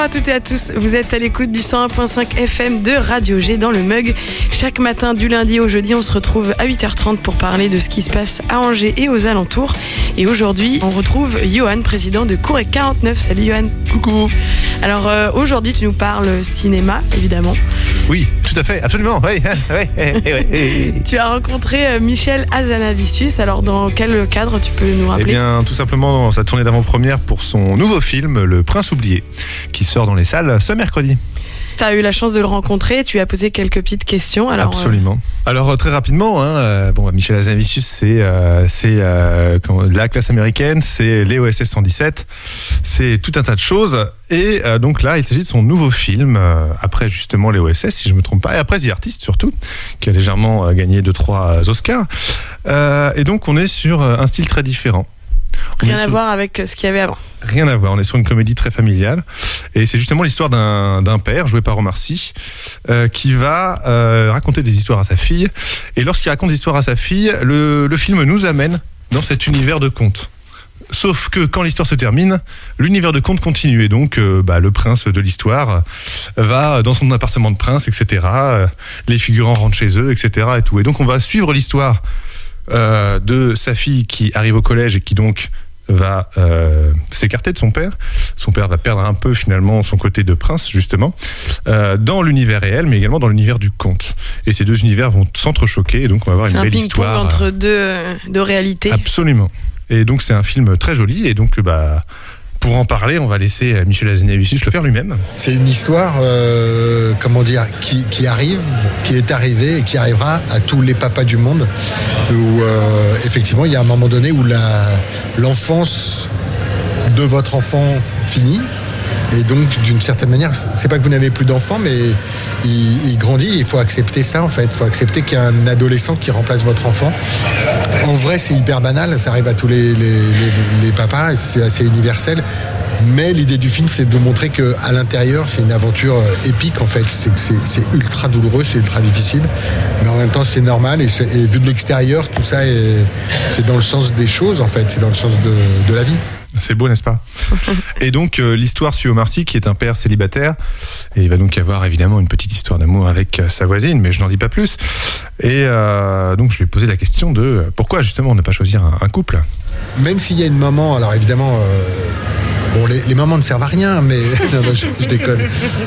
à toutes et à tous, vous êtes à l'écoute du 101.5 FM de Radio G dans le Mug. Chaque matin du lundi au jeudi, on se retrouve à 8h30 pour parler de ce qui se passe à Angers et aux alentours. Et aujourd'hui, on retrouve Johan, président de Cour et 49. Salut Johan. Coucou. Alors aujourd'hui, tu nous parles cinéma, évidemment. Oui, tout à fait, absolument. Oui. Tu as rencontré Michel Hazanavicius. Alors dans quel cadre tu peux nous rappeler ? Eh bien, tout simplement dans sa tournée d'avant-première pour son nouveau film, Le Prince oublié, qui sort dans les salles ce mercredi. Tu as eu la chance de le rencontrer, tu lui as posé quelques petites questions. Alors, absolument. Alors très rapidement, Michel Hazanavicius, c'est la classe américaine, c'est les OSS 117, c'est tout un tas de choses. Et donc là, il s'agit de son nouveau film, après justement les OSS, si je ne me trompe pas, et après The Artist surtout, qui a légèrement gagné 2-3 Oscars. Et donc on est sur un style très différent. Rien à voir avec ce qu'il y avait avant. Rien à voir, on est sur une comédie très familiale. Et c'est justement l'histoire d'un père, joué par Omar Sy, qui va raconter des histoires à sa fille. Et lorsqu'il raconte des histoires à sa fille, le film nous amène dans cet univers de contes. Sauf que quand l'histoire se termine, l'univers de contes continue. Et donc, le prince de l'histoire va dans son appartement de prince, etc. Les figurants rentrent chez eux, etc. Et tout. Et donc, on va suivre l'histoire de sa fille qui arrive au collège et qui donc va s'écarter de son père. Son père va perdre un peu finalement son côté de prince justement dans l'univers réel, mais également dans l'univers du conte. Et ces deux univers vont s'entrechoquer et donc on va avoir une belle histoire. C'est un ping-pong entre deux réalités. Absolument. Et donc c'est un film très joli et donc pour en parler, on va laisser Michel Hazanavicius le faire lui-même. C'est une histoire, qui arrive, qui est arrivée et qui arrivera à tous les papas du monde. Où effectivement, il y a un moment donné où l'enfance de votre enfant finit. Et donc, d'une certaine manière, c'est pas que vous n'avez plus d'enfants, mais il grandit. Il faut accepter ça, en fait. Il faut accepter qu'il y a un adolescent qui remplace votre enfant. En vrai, c'est hyper banal. Ça arrive à tous les papas. Et c'est assez universel. Mais l'idée du film, c'est de montrer qu'à l'intérieur, c'est une aventure épique, en fait. C'est ultra douloureux, c'est ultra difficile. Mais en même temps, c'est normal. Et vu de l'extérieur, tout ça, c'est dans le sens des choses, en fait. C'est dans le sens de la vie. C'est beau, n'est-ce pas ? Et donc, l'histoire suit Omar Sy, qui est un père célibataire. Et il va donc y avoir évidemment une petite histoire d'amour avec sa voisine, mais je n'en dis pas plus. Et donc, je lui ai posé la question de pourquoi justement ne pas choisir un couple ? Même s'il y a une maman, alors évidemment... les mamans ne servent à rien, mais non, je déconne.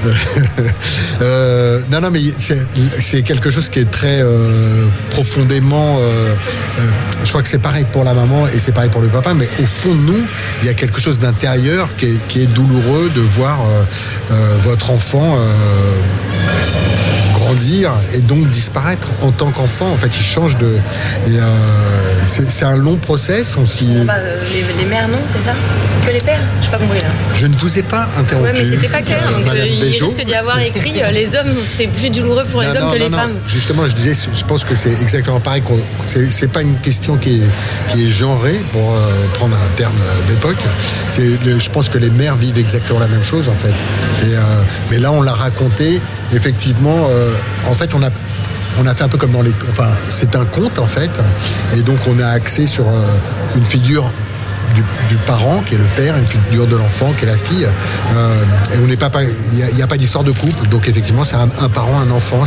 Mais c'est quelque chose qui est très profondément. Je crois que c'est pareil pour la maman et c'est pareil pour le papa, mais au fond de nous, il y a quelque chose d'intérieur qui est douloureux de voir votre enfant grandir et donc disparaître en tant qu'enfant. En fait, il change de. C'est un long process. Les mères non, c'est ça ? Que les pères ? Je n'ai pas compris là. Je ne vous ai pas interrompu. Ouais, mais c'était pas clair. Donc il risque d'y avoir écrit les hommes, c'est plus douloureux pour les hommes que les femmes. Justement, je disais, je pense que c'est exactement pareil. C'est pas une question qui est genrée, pour prendre un terme d'époque. Je pense que les mères vivent exactement la même chose en fait. Mais là, on l'a raconté. Effectivement, en fait, on a fait un peu comme dans c'est un conte en fait, et donc on a axé sur une figure du parent qui est le père, une figure de l'enfant qui est la fille. Et on n'est pas, il n'y a pas d'histoire de couple, donc effectivement c'est un parent, un enfant,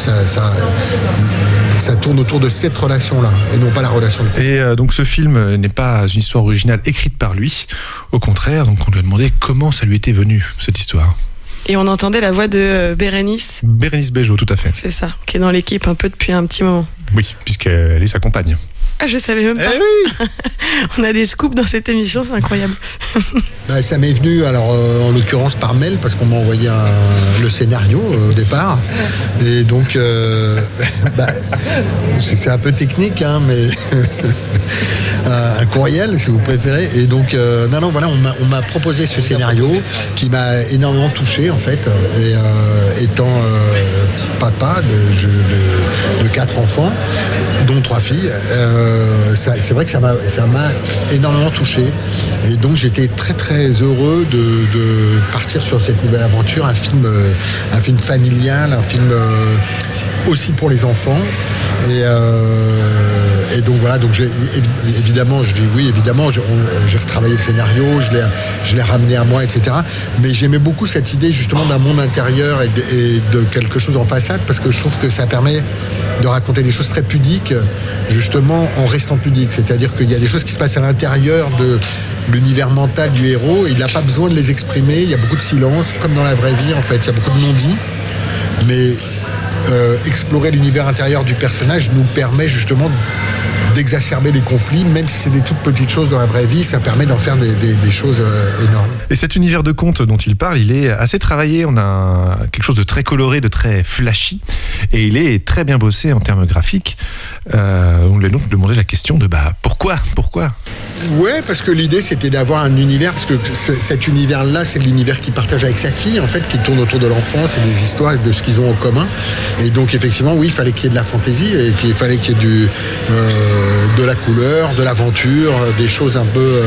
ça tourne autour de cette relation-là et non pas la relation. Et donc ce film n'est pas une histoire originale écrite par lui, au contraire. Donc on lui a demandé comment ça lui était venu cette histoire. Et on entendait la voix de Bérénice. Bérénice Bejo, tout à fait. C'est ça, qui est dans l'équipe un peu depuis un petit moment. Oui, puisqu'elle est sa compagne. Ah, je savais même pas. Oui. On a des scoops dans cette émission, c'est incroyable. Ça m'est venu, alors en l'occurrence par mail, parce qu'on m'a envoyé le scénario au départ. Et donc, c'est un peu technique, hein, mais un courriel, si vous préférez. Et donc, on m'a proposé ce scénario qui m'a énormément touché, en fait. Et étant papa de 4 enfants, dont 3 filles, c'est vrai que ça m'a énormément touché. Et donc j'étais très très heureux de partir sur cette nouvelle aventure, un film familial, un film aussi pour les enfants. Et donc voilà, donc évidemment, je dis oui, évidemment, j'ai retravaillé le scénario, je l'ai ramené à moi, etc. Mais j'aimais beaucoup cette idée justement d'un monde intérieur et de quelque chose en façade, parce que je trouve que ça permet de raconter des choses très pudiques, justement en restant pudique. C'est-à-dire qu'il y a des choses qui se passent à l'intérieur de l'univers mental du héros, et il n'a pas besoin de les exprimer, il y a beaucoup de silence, comme dans la vraie vie en fait, il y a beaucoup de non-dits, mais explorer l'univers intérieur du personnage nous permet justement d'exacerber les conflits, même si c'est des toutes petites choses dans la vraie vie, ça permet d'en faire des choses énormes. Et cet univers de conte dont il parle, il est assez travaillé, on a quelque chose de très coloré, de très flashy, et il est très bien bossé en termes graphiques. On lui a donc demandé la question de pourquoi ? Ouais, parce que l'idée c'était d'avoir un univers, parce que cet univers-là, c'est l'univers qu'il partage avec sa fille, en fait, qui tourne autour de l'enfance et des histoires et de ce qu'ils ont en commun. Et donc effectivement, oui, il fallait qu'il y ait de la fantaisie, et qu'il fallait qu'il y ait de la couleur, de l'aventure, des choses un peu...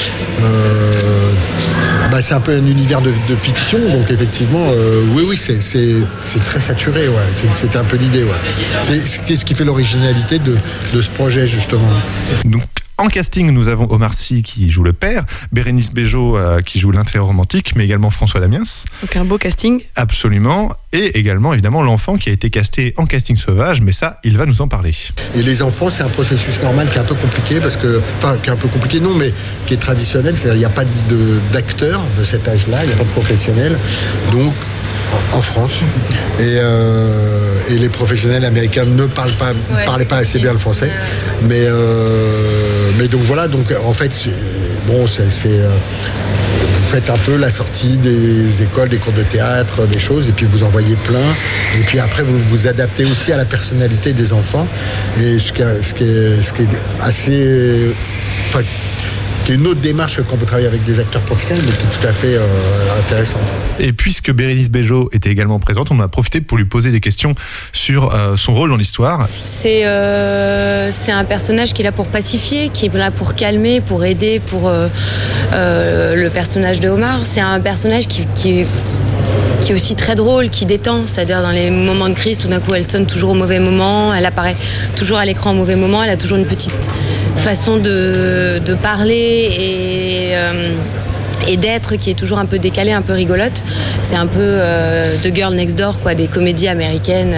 c'est un peu un univers de fiction, donc effectivement, oui, c'est très saturé, ouais. C'était un peu l'idée, ouais. C'est ce qui fait l'originalité de ce projet, justement. Donc, en casting, nous avons Omar Sy qui joue le père, Bérénice Bejo qui joue l'intérêt romantique, mais également François Damiens. Donc un beau casting. Absolument. Et également, évidemment, l'enfant qui a été casté en casting sauvage, mais ça, il va nous en parler. Et les enfants, c'est un processus normal qui est un peu compliqué, mais qui est traditionnel. C'est-à-dire, il n'y a pas d'acteurs de cet âge-là, il n'y a pas de professionnels. Donc, en France. Et les professionnels américains ne parlaient pas assez bien le français. Mais donc voilà, donc en fait, vous faites un peu la sortie des écoles, des cours de théâtre, des choses, et puis vous en voyez plein. Et puis après, vous vous adaptez aussi à la personnalité des enfants. Et ce qui est assez... qui est une autre démarche quand vous travaillez avec des acteurs professionnels, mais qui est tout à fait intéressante. Et puisque Bérénice Bejo était également présente, on en a profité pour lui poser des questions sur son rôle dans l'histoire. C'est un personnage qui est là pour pacifier, qui est là pour calmer, pour aider, pour le personnage de Omar. C'est un personnage qui est aussi très drôle, qui détend, c'est-à-dire dans les moments de crise, tout d'un coup elle sonne toujours au mauvais moment, elle apparaît toujours à l'écran au mauvais moment, elle a toujours une petite façon de parler et d'être qui est toujours un peu décalée, un peu rigolote. C'est un peu The Girl Next Door, quoi, des comédies américaines.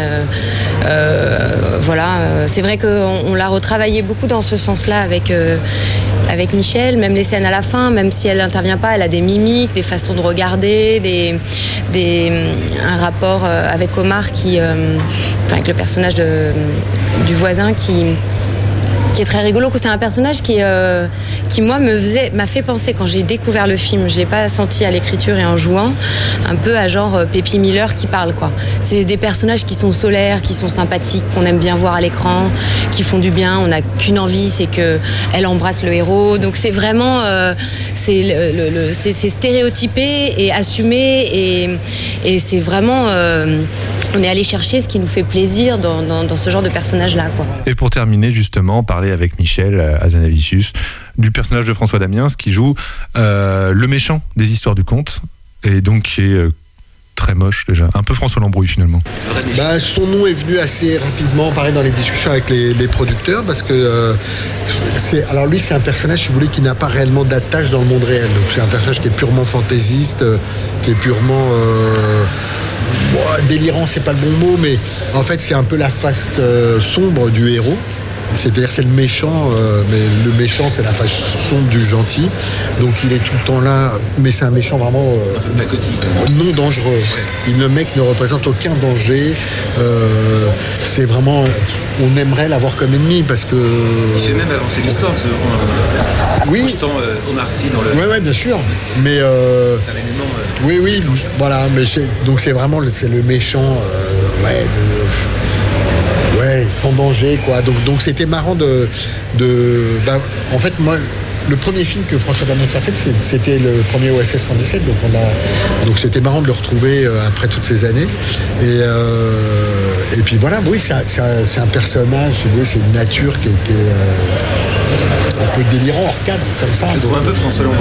C'est vrai qu'on l'a retravaillé beaucoup dans ce sens-là avec Michel, même les scènes à la fin, même si elle n'intervient pas, elle a des mimiques, des façons de regarder, un rapport avec Omar avec le personnage du voisin qui est très rigolo. C'est un personnage qui moi m'a fait penser, quand j'ai découvert le film, je l'ai pas senti à l'écriture et en jouant, un peu à genre Pépi Miller qui parle, quoi. C'est des personnages qui sont solaires, qui sont sympathiques, qu'on aime bien voir à l'écran, qui font du bien. On n'a qu'une envie, c'est que elle embrasse le héros. Donc c'est vraiment c'est stéréotypé et assumé et c'est vraiment on est allé chercher ce qui nous fait plaisir dans ce genre de personnage-là, quoi. Et pour terminer, justement, parler avec Michel Hazanavicius du personnage de François Damiens qui joue le méchant des histoires du conte, et donc qui est très moche déjà, un peu François Lambrouille finalement. Son nom est venu assez rapidement, pareil, dans les discussions avec les producteurs, parce que c'est un personnage, si vous voulez, qui n'a pas réellement d'attache dans le monde réel. Donc c'est un personnage qui est purement fantaisiste, qui est purement délirant, c'est pas le bon mot, mais en fait c'est un peu la face sombre du héros. C'est-à-dire c'est le méchant, mais le méchant c'est la face sombre du gentil. Donc il est tout le temps là, mais c'est un méchant vraiment non dangereux. Le mec ne représente aucun danger. C'est vraiment, on aimerait l'avoir comme ennemi parce que. Il fait même avancer l'histoire. Oui. Pourtant Omar Sy dans le. Oui, bien sûr. Mais. C'est un élément. Oui, voilà. Mais donc c'est vraiment le méchant. Sans danger, quoi. Donc c'était marrant en fait, moi, le premier film que François Damiens a fait, c'était le premier OSS 117, donc c'était marrant de le retrouver après toutes ces années. Et puis voilà, oui, c'est un personnage, c'est une nature qui était un peu délirant, hors cadre, comme ça. Je trouve un peu François Lambrouille